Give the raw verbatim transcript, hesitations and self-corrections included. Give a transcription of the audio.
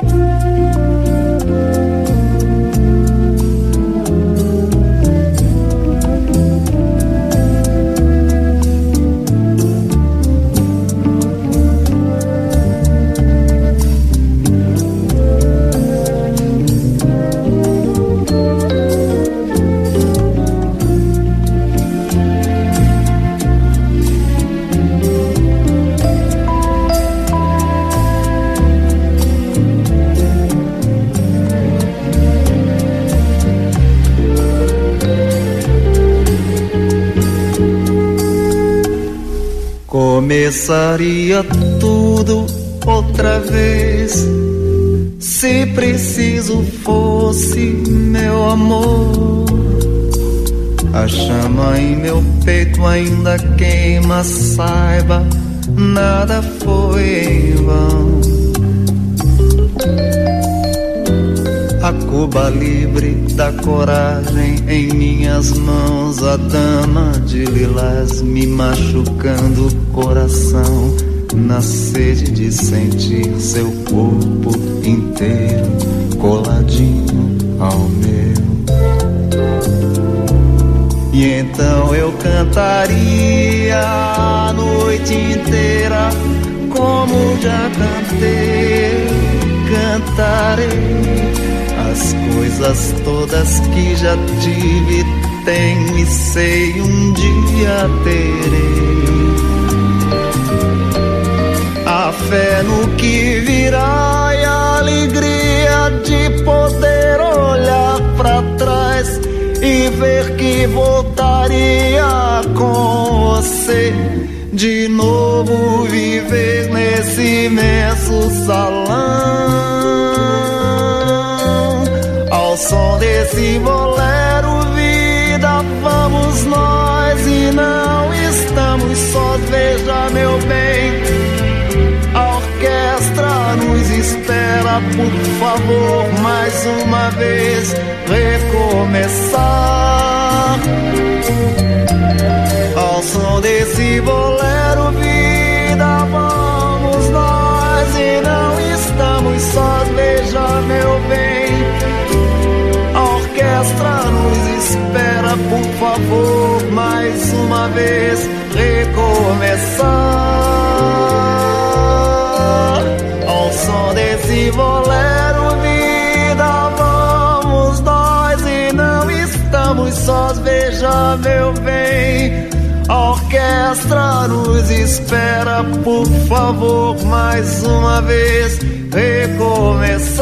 Começaria tudo outra vez, se preciso fosse, meu amor. A chama em meu peito ainda queima, saiba, nada foi em vão. A Cuba livre da coragem em minhas mãos, a dama de lilás me machucando o coração, na sede de sentir seu corpo inteiro coladinho ao meu. E então eu cantaria a noite inteira, como já cantei, cantarei as coisas todas que já tive, tenho e sei um dia terei. A fé no que virá e a alegria de poder olhar pra trás e ver que voltaria com você, de novo viver nesse imenso salão. Ao som desse bolero, vida, vamos nós e não estamos sós, veja meu bem, a orquestra nos espera, por favor, mais uma vez recomeçar. Ao som desse bolero, vida, vamos nós e não estamos sós, veja meu bem, a orquestra nos espera, por favor, mais uma vez recomeçar. Ao som desse bolero, vida, vamos nós e não estamos sós, veja meu bem, a orquestra nos espera, por favor, mais uma vez recomeçar.